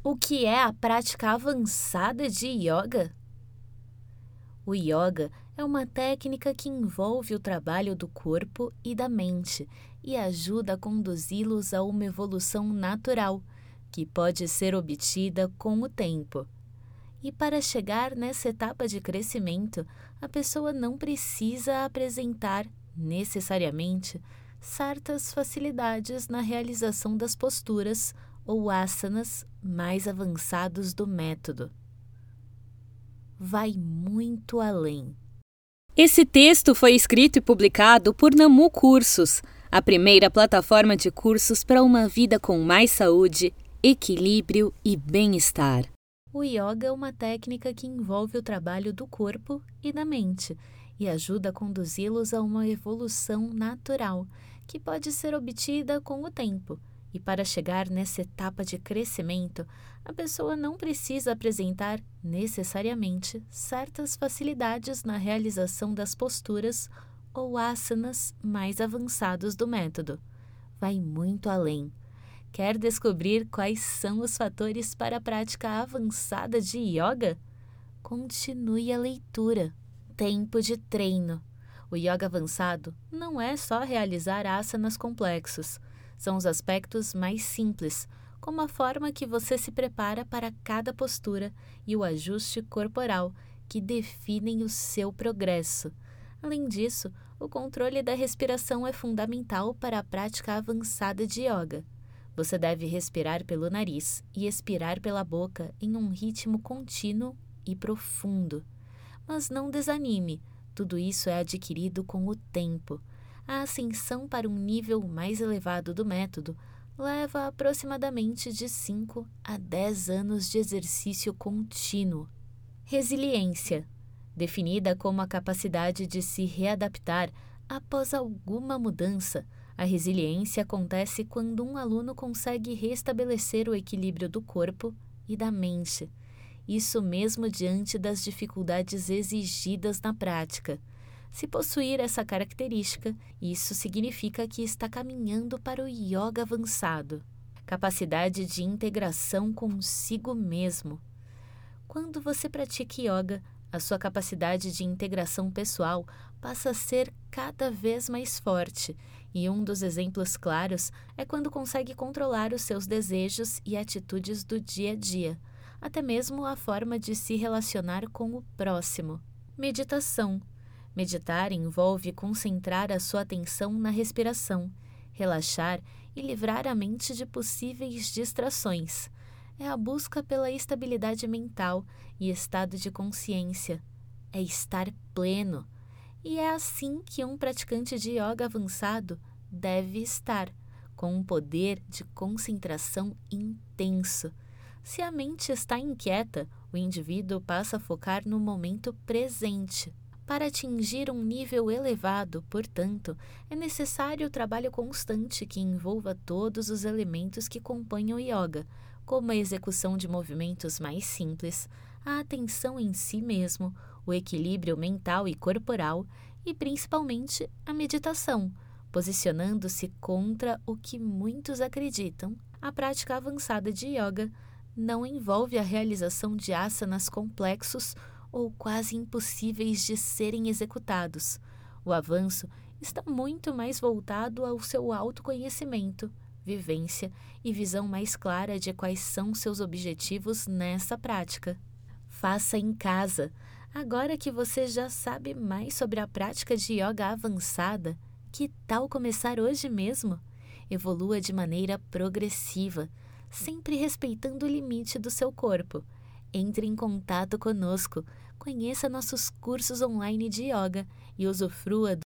O que é a prática avançada de yoga? O yoga é uma técnica que envolve o trabalho do corpo e da mente e ajuda a conduzi-los a uma evolução natural, que pode ser obtida com o tempo. E para chegar nessa etapa de crescimento, a pessoa não precisa apresentar, necessariamente, certas facilidades na realização das posturas ou asanas mais avançados do método. Vai muito além. Esse texto foi escrito e publicado por Namu Cursos, a primeira plataforma de cursos para uma vida com mais saúde, equilíbrio e bem-estar. O yoga é uma técnica que envolve o trabalho do corpo e da mente e ajuda a conduzi-los a uma evolução natural, que pode ser obtida com o tempo. E para chegar nessa etapa de crescimento, a pessoa não precisa apresentar, necessariamente, certas facilidades na realização das posturas ou asanas mais avançados do método. Vai muito além. Quer descobrir quais são os fatores para a prática avançada de yoga? Continue a leitura. Tempo de treino. O yoga avançado não é só realizar asanas complexos. São os aspectos mais simples, como a forma que você se prepara para cada postura e o ajuste corporal, que definem o seu progresso. Além disso, o controle da respiração é fundamental para a prática avançada de yoga. Você deve respirar pelo nariz e expirar pela boca em um ritmo contínuo e profundo. Mas não desanime, tudo isso é adquirido com o tempo. A ascensão para um nível mais elevado do método leva aproximadamente de 5 a 10 anos de exercício contínuo. Resiliência, definida como a capacidade de se readaptar após alguma mudança. A resiliência acontece quando um aluno consegue restabelecer o equilíbrio do corpo e da mente. Isso mesmo diante das dificuldades exigidas na prática. Se possuir essa característica, isso significa que está caminhando para o yoga avançado. Capacidade de integração consigo mesmo. Quando você pratica yoga, a sua capacidade de integração pessoal passa a ser cada vez mais forte, e um dos exemplos claros é quando consegue controlar os seus desejos e atitudes do dia a dia, até mesmo a forma de se relacionar com o próximo. Meditação. Meditar envolve concentrar a sua atenção na respiração, relaxar e livrar a mente de possíveis distrações. É a busca pela estabilidade mental e estado de consciência. É estar pleno. E é assim que um praticante de yoga avançado deve estar, com um poder de concentração intenso. Se a mente está inquieta, o indivíduo passa a focar no momento presente. Para atingir um nível elevado, portanto, é necessário o trabalho constante que envolva todos os elementos que compõem o yoga, como a execução de movimentos mais simples, a atenção em si mesmo, o equilíbrio mental e corporal e, principalmente, a meditação, posicionando-se contra o que muitos acreditam. A prática avançada de yoga não envolve a realização de asanas complexos ou quase impossíveis de serem executados. O avanço está muito mais voltado ao seu autoconhecimento, vivência e visão mais clara de quais são seus objetivos nessa prática. Faça em casa. Agora que você já sabe mais sobre a prática de yoga avançada, que tal começar hoje mesmo? Evolua de maneira progressiva, sempre respeitando o limite do seu corpo. Entre em contato conosco, conheça nossos cursos online de yoga e usufrua